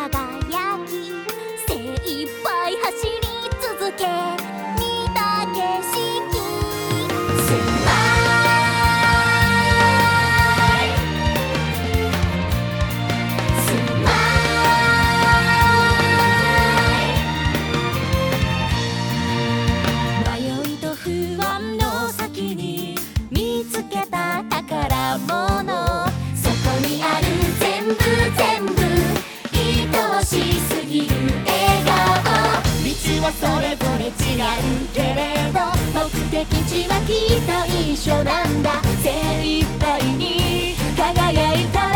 輝き精一杯走り続け見た景色スマイルスマイル迷いと不安の先に見つけた宝物そこにある全部全部愛しすぎる笑顔道はそれぞれ違うけれど目的地はきっと一緒なんだ精一杯に輝いた